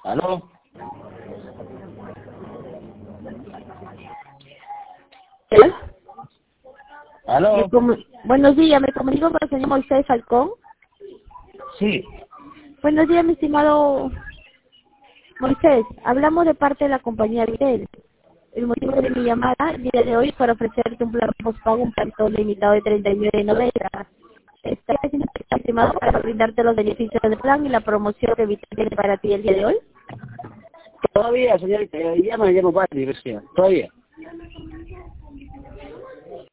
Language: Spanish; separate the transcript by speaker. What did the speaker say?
Speaker 1: ¿Aló?
Speaker 2: ¿Eh?
Speaker 1: ¿Aló?
Speaker 2: Buenos días, me comunico con el señor Moisés Falcón.
Speaker 1: Sí.
Speaker 2: Buenos días, mi estimado Moisés. Hablamos de parte de la compañía Vitel. El motivo de mi llamada el día de hoy es para ofrecerte un plan postpago, un plan limitado de 39.90. ¿Estás haciendo estimado para brindarte los beneficios del plan y la promoción que Vitel tiene para ti el día de hoy?
Speaker 1: Todavía, señorita, ya me llamo para diversidad. Todavía.